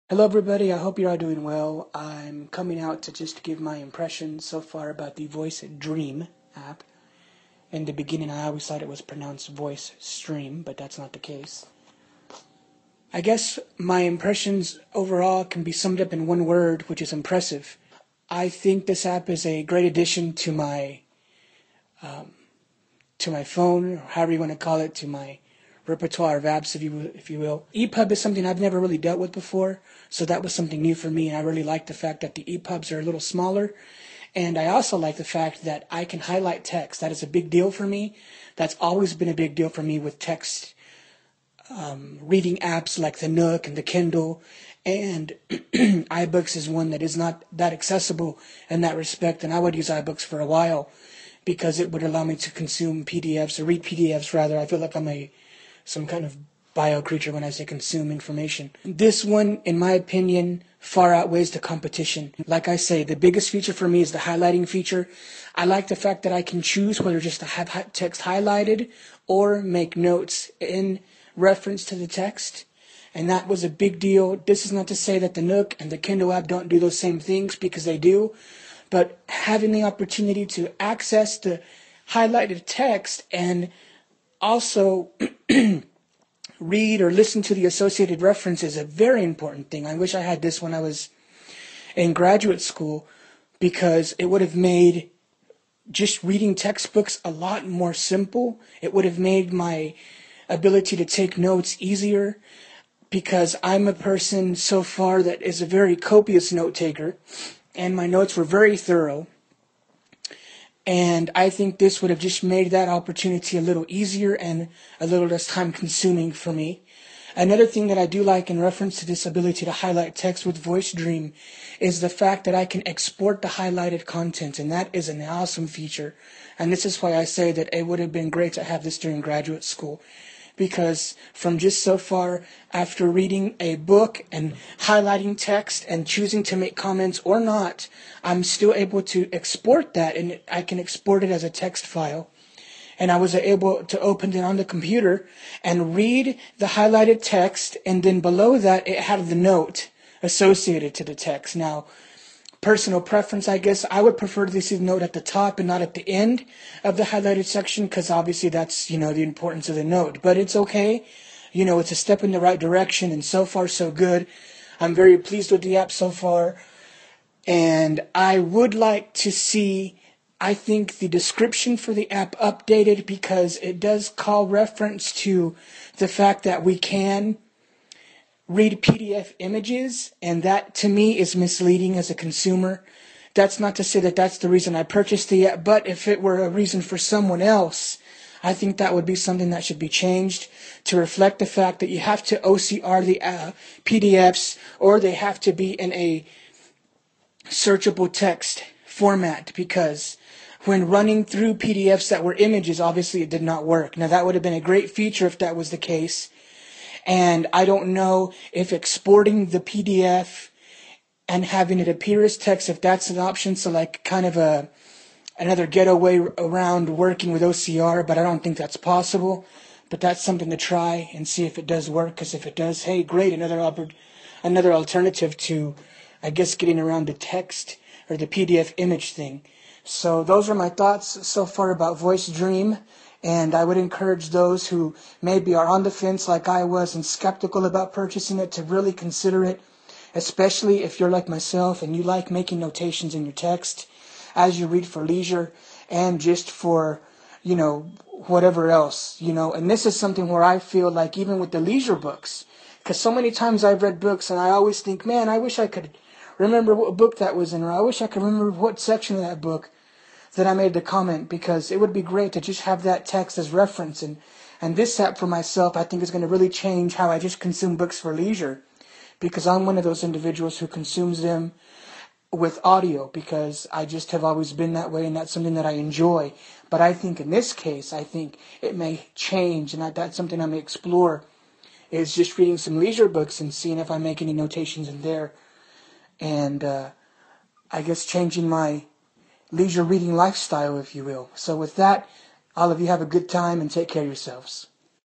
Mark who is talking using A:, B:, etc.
A: Hello, everybody. I hope you're all doing well. I'm coming out to just give my impressions so far about the Voice Dream app. In the beginning, I always thought it was pronounced Voice Stream, but that's not the case. I guess my impressions overall can be summed up in one word, which is impressive. I think this app is a great addition to my phone, or however you want to call it, to my repertoire of apps, if you will. EPUB is something I've never really dealt with before, so that was something new for me, and I really like the fact that the EPUBs are a little smaller. And I also like the fact that I can highlight text. That is a big deal for me. That's always been a big deal for me with text reading apps like the Nook and the Kindle. And iBooks is one that is not that accessible in that respect, and I would use iBooks for a while because it would allow me to consume PDFs, or read PDFs rather. I feel like I'm some kind of bio creature when I say consume information. This one, in my opinion, far outweighs the competition. Like I say, the biggest feature for me is the highlighting feature. I like the fact that I can choose whether just to have text highlighted or make notes in reference to the text. And that was a big deal. This is not to say that the Nook and the Kindle app don't do those same things, because they do. But having the opportunity to access the highlighted text and also read or listen to the associated reference is a very important thing. I wish I had this when I was in graduate school, because it would have made just reading textbooks a lot more simple. It would have made my ability to take notes easier, because I'm a person so far that is a very copious note taker, and my notes were very thorough. And I think this would have just made that opportunity a little easier and a little less time consuming for me. Another thing that I do like in reference to this ability to highlight text with Voice Dream is the fact that I can export the highlighted content, and that is an awesome feature. And this is why I say that it would have been great to have this during graduate school. Because from just so far after reading a book and highlighting text and choosing to make comments or not, I'm still able to export that, and I can export it as a text file. And I was able to open it on the computer and read the highlighted text, and then below that it had the note associated to the text. Now, personal preference, I guess, I would prefer to see the note at the top and not at the end of the highlighted section, because obviously that's, the importance of the note. But it's okay. It's a step in the right direction, and so far so good. I'm very pleased with the app so far. And I would like to see, I think, the description for the app updated, because it does call reference to the fact that we can read PDF images, and that to me is misleading as a consumer. That's not to say that that's the reason I purchased the app, but if it were a reason for someone else, I think that would be something that should be changed to reflect the fact that you have to OCR the PDFs, or they have to be in a searchable text format, because when running through PDFs that were images, obviously it did not work. Now, that would have been a great feature if that was the case. And I don't know if exporting the PDF and having it appear as text, if that's an option. So like kind of another getaway around working with OCR, but I don't think that's possible. But that's something to try and see if it does work, because if it does, hey, great, another alternative to, I guess, getting around the text or the PDF image thing. So those are my thoughts so far about Voice Dream. And I would encourage those who maybe are on the fence like I was and skeptical about purchasing it to really consider it, especially if you're like myself and you like making notations in your text as you read for leisure and just for, whatever else, And this is something where I feel like even with the leisure books, because so many times I've read books and I always think, man, I wish I could remember what book that was in, or I wish I could remember what section of that book that I made the comment, because it would be great to just have that text as reference. And this app for myself, I think, is going to really change how I just consume books for leisure, because I'm one of those individuals who consumes them with audio, because I just have always been that way, and that's something that I enjoy. But I think in this case, I think it may change, and that's something I may explore, is just reading some leisure books and seeing if I make any notations in there. And I guess changing my leisure reading lifestyle, if you will. So with that, all of you have a good time and take care of yourselves.